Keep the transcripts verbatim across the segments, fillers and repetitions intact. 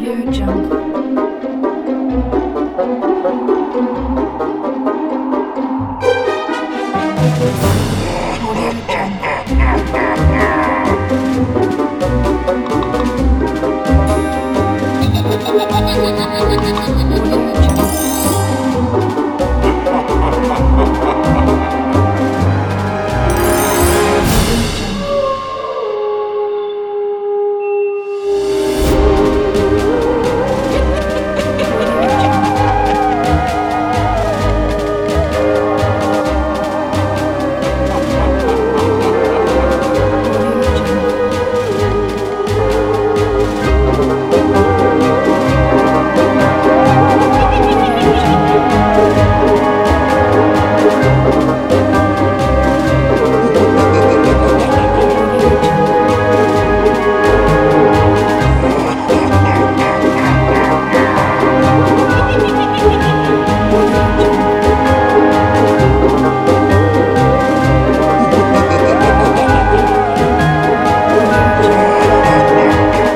Audio Jungle. Audio Jungle. Audio Jungle. Audio Jungle. Audio Jungle. Audio Jungle. Audio Jungle. Audio Jungle. Audio Jungle. Audio Jungle.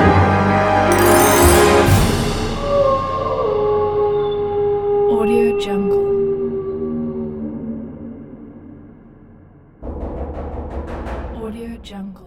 Audio Jungle. Audio Jungle.